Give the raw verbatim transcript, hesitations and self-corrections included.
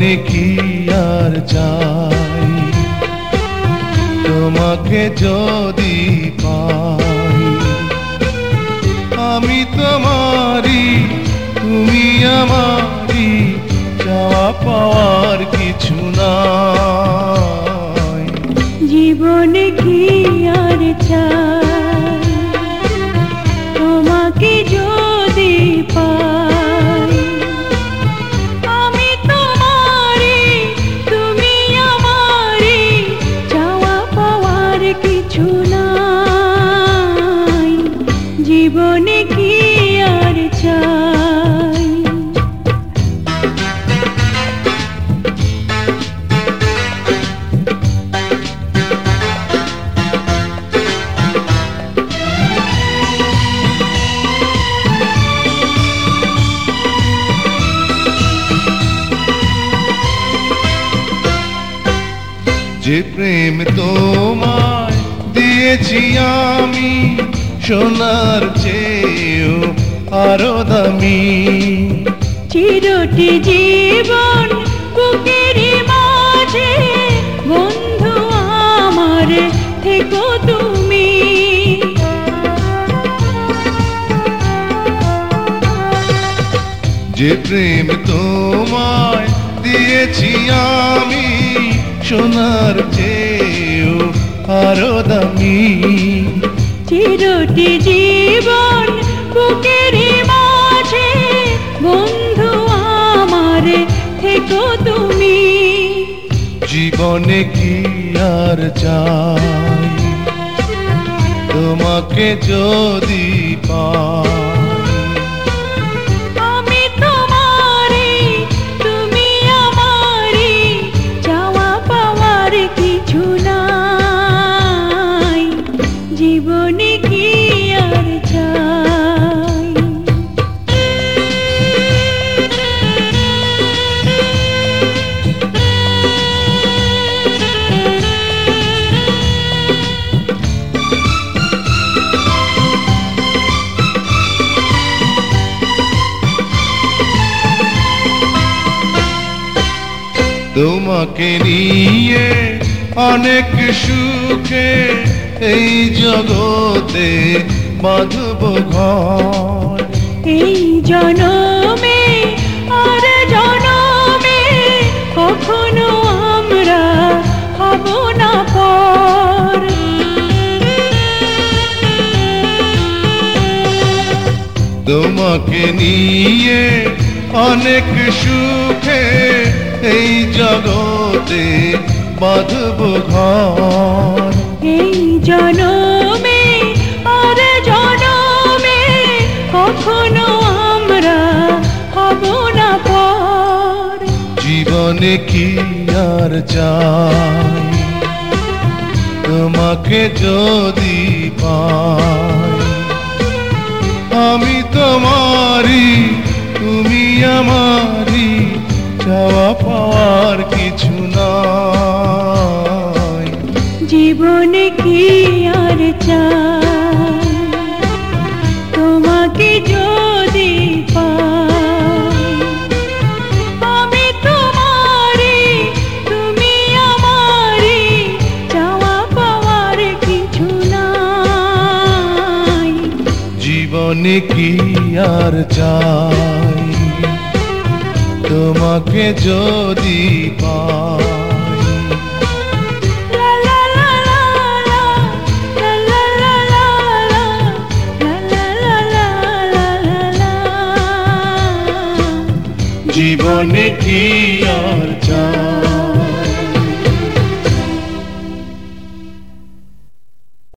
জীবনে কি আর চাই, তোমাকে যদি পাই। আমি তোমারি, তুমি আমারি, চাওয়া পাওয়ার কিছু নাই। জীবনে কি আর চাই, তোমাকে যদি পাই। আমি তোমারি, তুমি আমারি, চাওয়া পাওয়ার কিছু নাই। জীবনে কি আর চাই। যে প্রেম তোমায় দিয়েছি আমি, সোনার চেয়েও আরো দামি। চিরটি জীবন বুকের মাঝে, বন্ধু আমার থেকো তুমি। যে প্রেম তোমায় দিয়েছি আমি, সোনার চেয়েও আরো দামি। চিরটি জীবন বুকের মাঝে, বন্ধু আমার থেকো তুমি। জীবনে কি আর চাই, তোমাকে যদি পাই। আমি তোমারি, তুমি আমারি, চাওয়া পাওয়ার কিছু নাই। জীবনে কি আর চাই। তোমাকে নিয়ে অনেক সুখে এই জগতে বাঁধব ঘর। এই জনমে আর জনমে কখনো আমরা হব না পর। তোমাকে নিয়ে অনেক সুখে এই জগতে বাঁধব ঘর। এই জনমে আর জনমে কখনো আমরা হব না পর। জীবনে কি আর চাই, তোমাকে যদি পাই। আমি তোমারি, তুমি আমারি, চাওয়া পাওয়ার কিছু নাই। জীবনে কি আর চাই, তোমাকে যদি পাই। আমি তোমারি, তুমি আমারি, চাওয়া পাওয়ার কিছু নাই। জীবনে কি আর চাই, তোমাকে যদি পাই। জীবনে কি আর চাই।